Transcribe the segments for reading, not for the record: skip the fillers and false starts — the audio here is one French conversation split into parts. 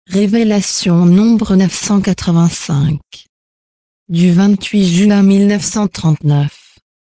Révélation nombre 985. Du 28 juin 1939.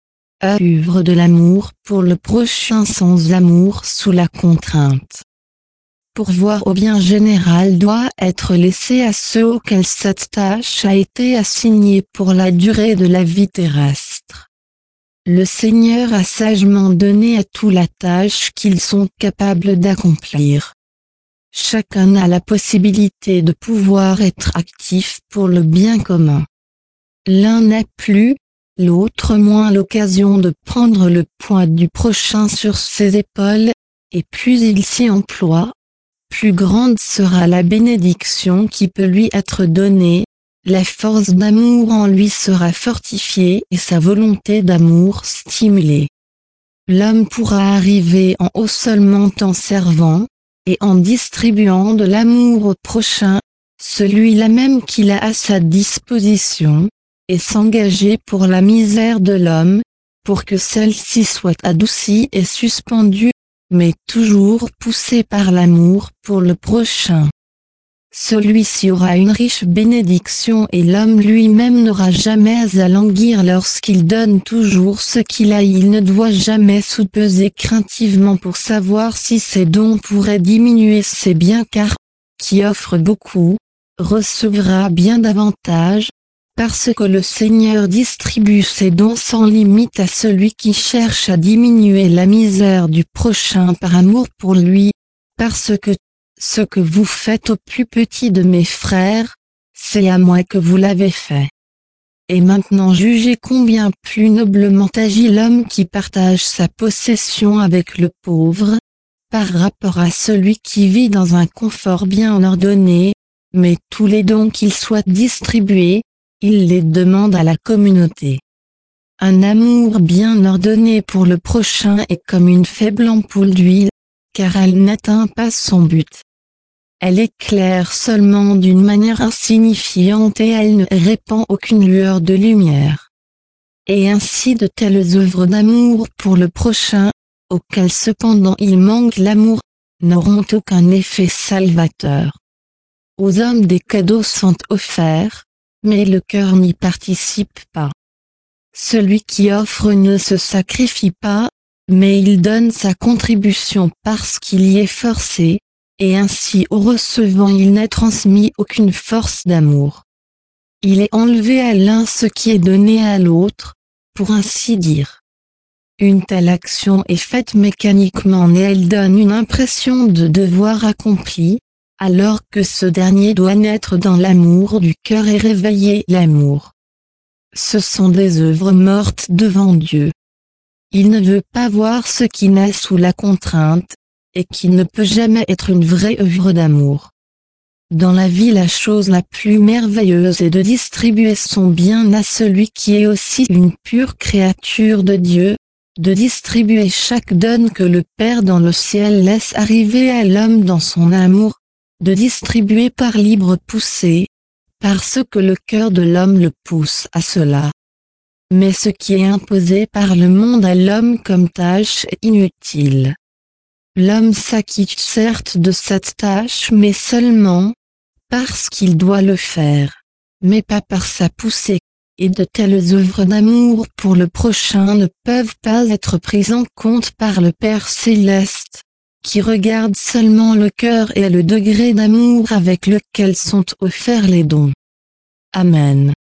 Œuvre de l'amour pour le prochain sans l'amour sous la contrainte. Pourvoir au bien général doit être laissé à ceux auxquels cette tâche a été assignée pour la durée de la vie terrestre. Le Seigneur a sagement donné à tous la tâche qu'ils sont capables d'accomplir. Chacun a la possibilité de pouvoir être actif pour le bien commun. L'un n'a plus, l'autre moins l'occasion de prendre le poids du prochain sur ses épaules, et plus il s'y emploie, plus grande sera la bénédiction qui peut lui être donnée, la force d'amour en lui sera fortifiée et sa volonté d'amour stimulée. L'homme pourra arriver en haut seulement en servant, et en distribuant de l'amour au prochain, celui-là même qu'il a à sa disposition, et s'engager pour la misère de l'homme, pour que celle-ci soit adoucie et suspendue, mais toujours poussée par l'amour pour le prochain. Celui-ci aura une riche bénédiction et l'homme lui-même n'aura jamais à languir lorsqu'il donne toujours ce qu'il a. Il ne doit jamais soupeser craintivement pour savoir si ses dons pourraient diminuer ses biens, car, qui offre beaucoup, recevra bien davantage, parce que le Seigneur distribue ses dons sans limite à celui qui cherche à diminuer la misère du prochain par amour pour lui, parce que ce que vous faites au plus petit de mes frères, c'est à moi que vous l'avez fait. Et maintenant jugez combien plus noblement agit l'homme qui partage sa possession avec le pauvre, par rapport à celui qui vit dans un confort bien ordonné, mais tous les dons qu'il souhaite distribuer, il les demande à la communauté. Un amour bien ordonné pour le prochain est comme une faible ampoule d'huile, car elle n'atteint pas son but. Elle éclaire seulement d'une manière insignifiante et elle ne répand aucune lueur de lumière. Et ainsi de telles œuvres d'amour pour le prochain, auxquelles cependant il manque l'amour, n'auront aucun effet salvateur. Aux hommes des cadeaux sont offerts, mais le cœur n'y participe pas. Celui qui offre ne se sacrifie pas, mais il donne sa contribution parce qu'il y est forcé, et ainsi au recevant il n'a transmis aucune force d'amour. Il est enlevé à l'un ce qui est donné à l'autre, pour ainsi dire. Une telle action est faite mécaniquement et elle donne une impression de devoir accompli, alors que ce dernier doit naître dans l'amour du cœur et réveiller l'amour. Ce sont des œuvres mortes devant Dieu. Il ne veut pas voir ce qui naît sous la contrainte, et qui ne peut jamais être une vraie œuvre d'amour. Dans la vie la chose la plus merveilleuse est de distribuer son bien à celui qui est aussi une pure créature de Dieu, de distribuer chaque donne que le Père dans le ciel laisse arriver à l'homme dans son amour, de distribuer par libre poussée, parce que le cœur de l'homme le pousse à cela. Mais ce qui est imposé par le monde à l'homme comme tâche est inutile. L'homme s'acquitte certes de cette tâche mais seulement parce qu'il doit le faire, mais pas par sa poussée, et de telles œuvres d'amour pour le prochain ne peuvent pas être prises en compte par le Père céleste, qui regarde seulement le cœur et le degré d'amour avec lequel sont offerts les dons. Amen.